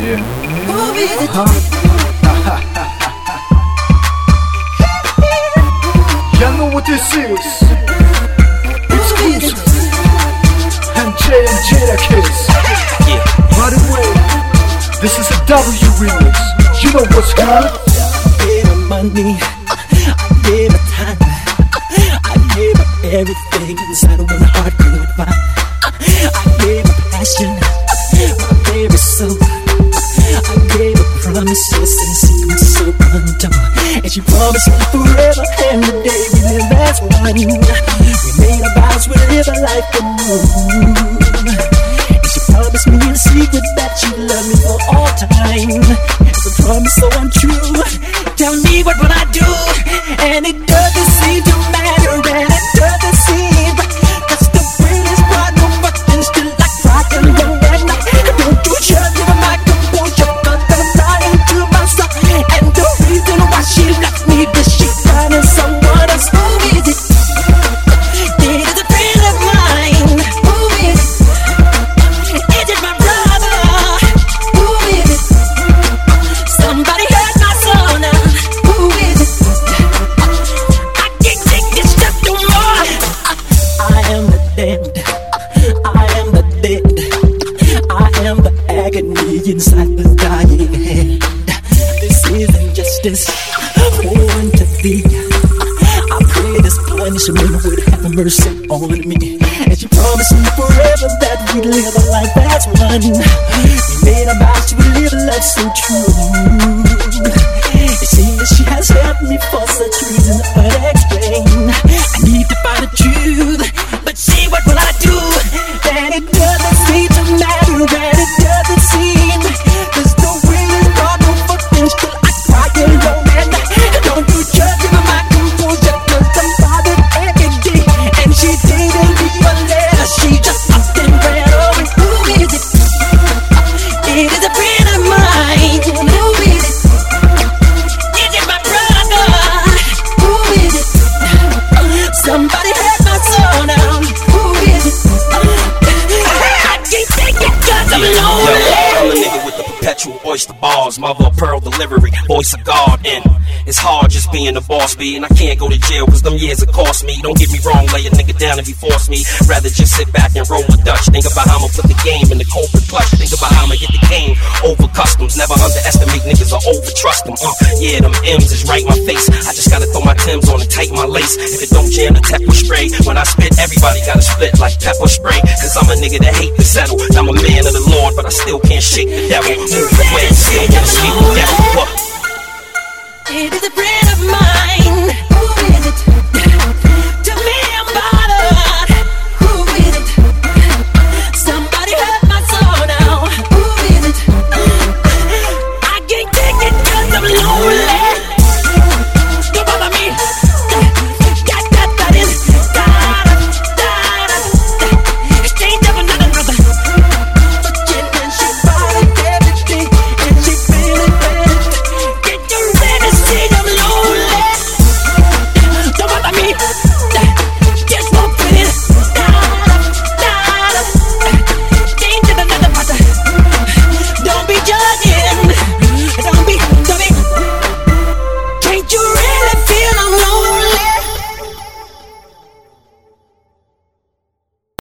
Yeah. Y'all know what this is. It's Weezy and Jada Kiss. Yeah. By the way, this is a W remix. You know what's good? I gave her money, I gave her time, I gave her everything inside of one heart could find. I gave her passion, my very soul. I gave her promises and secrets so undone. And she promised me forever, and the day we live as one. We made our vows, we'd live a life of moon. And she promised me in secret that she'd love me for all time. It's a promise so untrue. Tell me what will I do? And it doesn't seem to matter, and it doesn't seem. That's the greatest part, no fucking still like rockin' alone at night. Don't you shut me with my composure, but I'm lying to myself. And the reason why she left me is she finding someone else. Who is it? It is a friend of mine. Who is it? Is it my brother? Who is it? Somebody hurt my soul now. Who is it? I can't take this stuff no more. I am the damned. I am the dead. I am the agony inside the dying head. This isn't justice born to be. I pray this punishment would have mercy on me. And she promised me forever that we'd live a life as one. We made a vow to live a life so true. It seems that she has helped me for such reason unexplained. I need to find the truth, but see what will I do? And it doesn't seem to matter, and it doesn't seem. There's no really got no fucking still I cry alone at night. Don't you judge me with my composure, 'cause I'm bothered every day. And she didn't leave a letter, she just up and ran away. Who is it? It is a friend of mine. Who is it? Is it my brother? Who is it? Somebody hurt my soul now. Who is it? I can't take it 'cause I'm lonely. I'm a nigga with the perpetual oyster bars, mother of pearl delivery, voice of God. And it's hard just being a boss B, and I can't go to jail 'cause them years it cost me. Don't get me wrong, lay a nigga down if he force me. Rather just sit back and roll a Dutch. Think about how I'ma put the game in the corporate clutch. Think about how I'ma get the game over customs. Never underestimate niggas or over trust them. Yeah, them M's is right in my face. I just gotta throw my Timbs on and tighten my lace. If it don't jam, the tech will spray. When I spit, everybody gotta split like pepper spray. 'Cause I'm a nigga that hate to settle. I'm a man of the Lord, but I still can't shake the devil. Move away, still wanna speak the devil. It is a